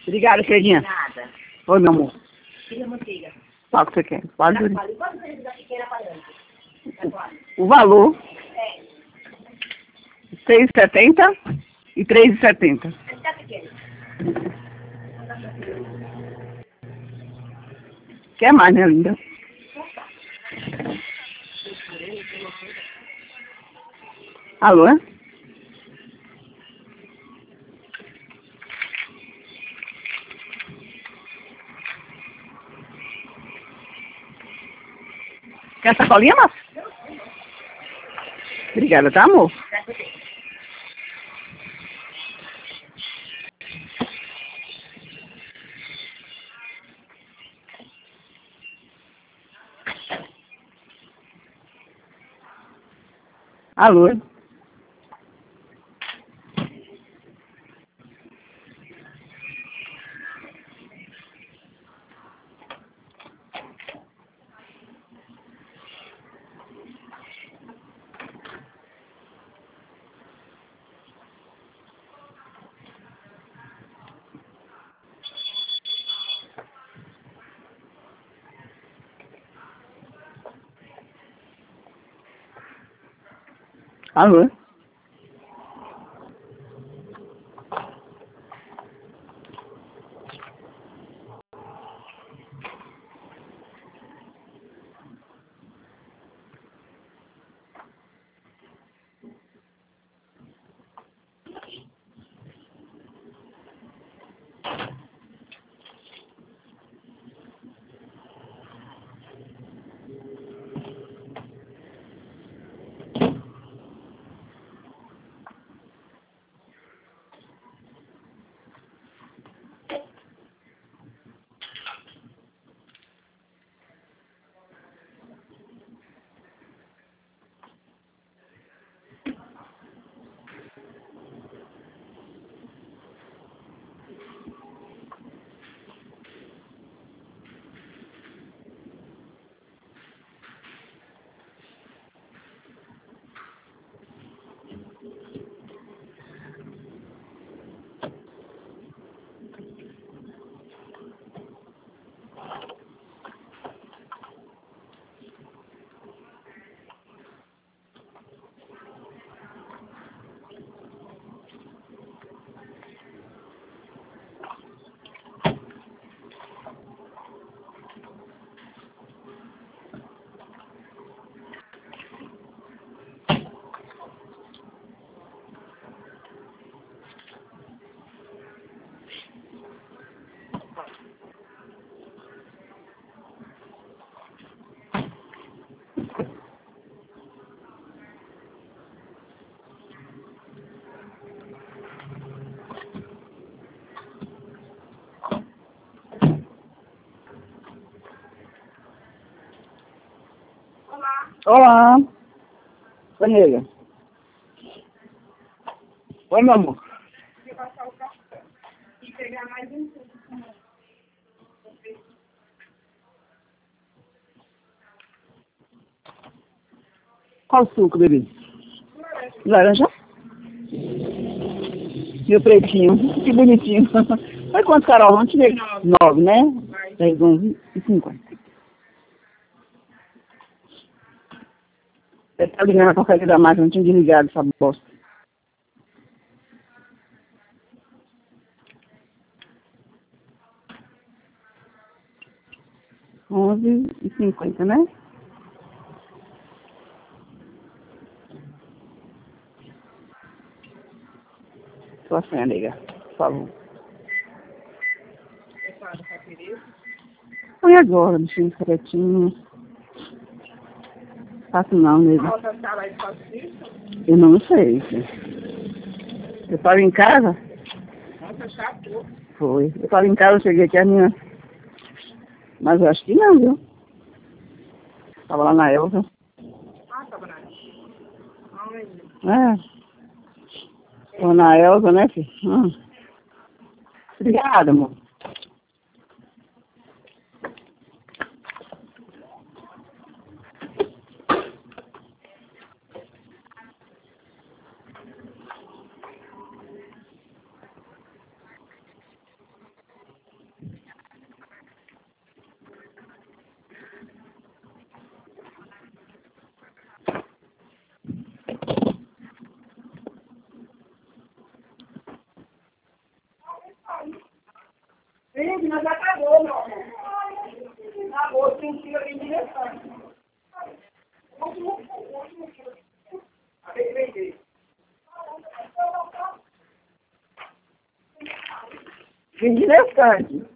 Obrigada, queridinha. Nada. Oi, meu amor. Queria manteiga. Qual que você quer? Pode vir. Quanto você da chiqueira parando? O valor, É. R$6,70 e R$3,70. Tá pequeno. Quer mais, né, linda? Alô? Quer sacolinha, Márcia? Obrigada, tá, amor? Alô? Alô? Olá. Oi, nega. Oi, meu amor. E pegar mais um pouco. Qual o suco, bebê? Laranja? Meu pretinho. Que bonitinho. Foi quanto, Carol? Ontem, nega? 9, né? 10, 11 e 50. Você tá ligando a porcaria da máquina, não tinha desligado essa bosta. 11h50, né? Sua senha, nega. Por favor. Põe agora, bichinho quietinho. Faço não, nega. Eu não sei, filho. Eu tava em casa? Foi. Eu tava em casa, eu cheguei aqui, a minha... Mas eu acho que não, viu? Tava lá na Elza. Tava na... É. Tava na Elza, né, filho? Obrigada, amor. Sim, mas acabou, meu amor. Acabou, 5 quilos de restante. Vendi restante.